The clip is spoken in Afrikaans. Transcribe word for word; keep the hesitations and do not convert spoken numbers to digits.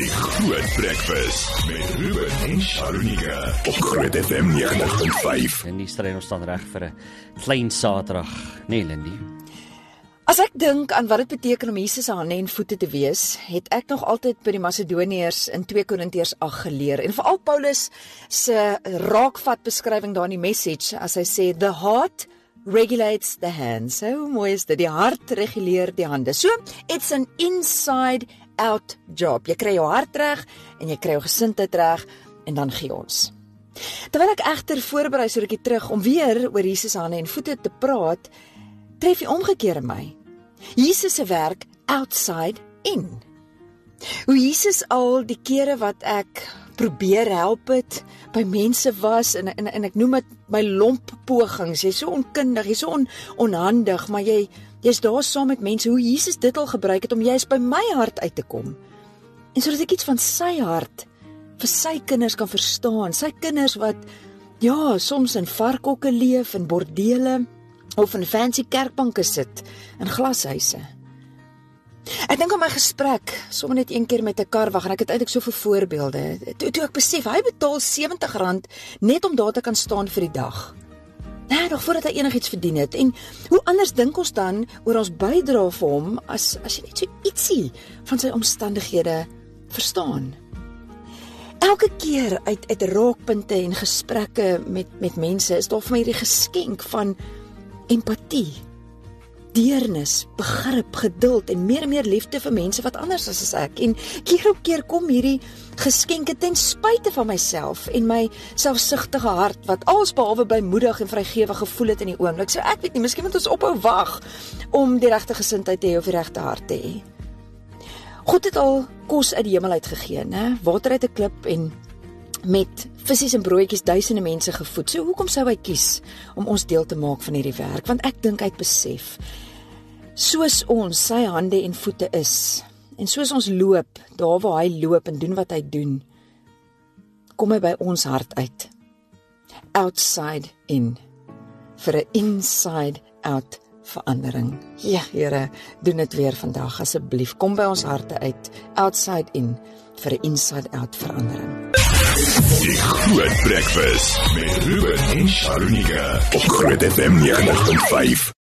Die Groot Breakfast met Ruben en Sharonika op Groot F M negentig punt vyf. En die stryd ons staan reg vir 'n klein Saterdag, nee Lindy. As ek dink aan wat dit beteken om Jesus se hande en voete te wees, het ek nog altyd by die Macedoniërs in twee Korintiërs agt geleer. En veral Paulus se raakvat beskrywing daar in die message, as hy sê, the heart regulates the hands. So hoe mooi is dit, die hart reguleer die hande. So, it's an inside out job. Jy kry jou hart reg en jy kry jou gesindheid reg en dan gee ons. Terwyl ek egter voorberei so 'n rukkie terug om weer oor Jesus se hande en voete te praat, tref die omgekeerde my. Jesus se werk outside in. Hoe Jesus al die kere wat ek probeer help het, by mense was, en, en, en ek noem dit my lomp pogings, jy's so onkundig, jy's so on, onhandig, maar jy, jy's daar saam met mense, hoe Jesus dit al gebruik het, om juist by my hart uit te kom, en sodat ek iets van sy hart, vir sy kinders kan verstaan, sy kinders wat, ja, soms in varkhokke leef, in bordele, of in fancy kerkbanke sit, in glashuise. Ek dink aan my gesprek, sommer net een keer met 'n karwag, en ek het eintlik soveel voorbeelde, toe, toe ek besef, hy betaal sewentig rand, net om daar te kan staan vir die dag. Nee, nog voordat hy enigiets verdien het, en hoe anders dink ons dan, oor ons bydra vir hom, as, as jy net so ietsie, van sy omstandighede verstaan. Elke keer uit, uit raakpunte en gesprekke met, met mense, is daar vir my hierdie geskenk van empatie, deernis, begrip, geduld en meer en meer liefde vir mense wat anders is as ek. En keer op keer kom hierdie geskenke ten spyte van myself en my selfsugtige hart wat alsbehalwe blymoedig en vrygewig gevoel het in die oomblik. So ek weet nie, miskien moet ons ophou wag om die regte gesindheid te hê of die regte hart te hê. God het al kos uit die hemel uit gegee, né? Water uit 'n klip en met visse en broodjies duisende mense gevoed. So hoekom sou hy kies om ons deel te maak van hierdie werk? Want ek dink hy het besef, soos ons sy hande en voete is, en soos ons loop, daar waar hy loop en doen wat hy doen, kom hy by ons hart uit. Outside in. Vir 'n inside out verandering. Ja, Here, doen dit weer vandag asseblief. Kom by ons harte uit. Outside in. Vir 'n inside out verandering. Die Groot Breakfast met Ruben en Sharonika op Groot F M negentig punt vyf.